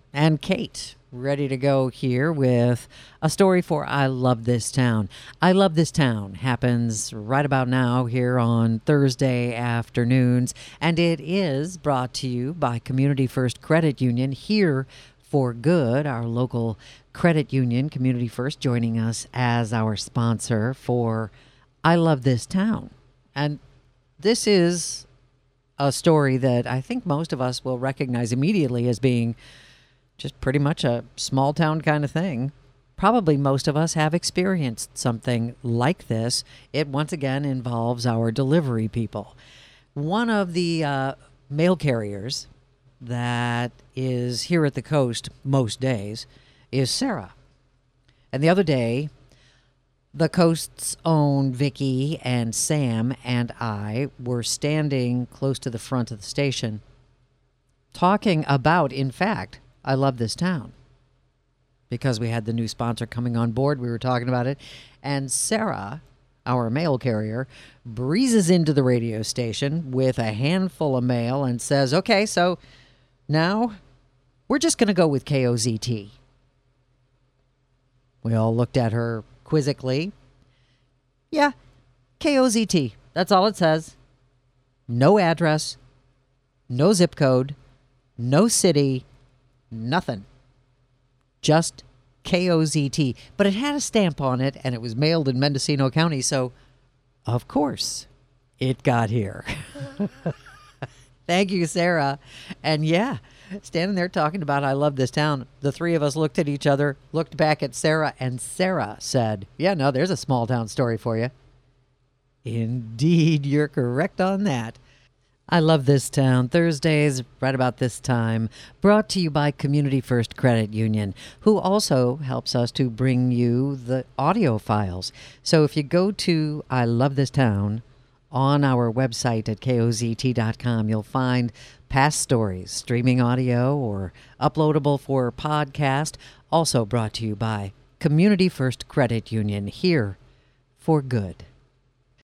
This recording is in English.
and Kate, ready to go here with a story for I Love This Town. I Love This Town happens right about now here on Thursday afternoons, and it is brought to you by Community First Credit Union here for good, our local credit union, Community First, joining us as our sponsor for I Love This Town. And this is a story that I think most of us will recognize immediately as being just pretty much a small town kind of thing. Probably most of us have experienced something like this. It once again involves our delivery people. One of the mail carriers that is here at the coast most days is Sarah. And the other day, the coast's own Vicky and Sam and I were standing close to the front of the station talking about, in fact, I Love This Town. Because we had the new sponsor coming on board, we were talking about it. And Sarah, our mail carrier, breezes into the radio station with a handful of mail and says, okay, so now we're just going to go with KOZT. We all looked at her quizzically. Yeah, KOZT. That's all it says. No address, no zip code, no city, nothing. Just KOZT. But it had a stamp on it, and it was mailed in Mendocino County, so of course it got here. Thank you, Sarah. And yeah, standing there talking about I Love This Town, the three of us looked at each other, looked back at Sarah, and Sarah said, yeah, no, there's a small town story for you. Indeed, you're correct on that. I Love This Town, Thursdays, right about this time, brought to you by Community First Credit Union, who also helps us to bring you the audio files. So if you go to I Love This Town on our website at kozt.com, you'll find past stories, streaming audio, or uploadable for podcast, also brought to you by Community First Credit Union, here for good.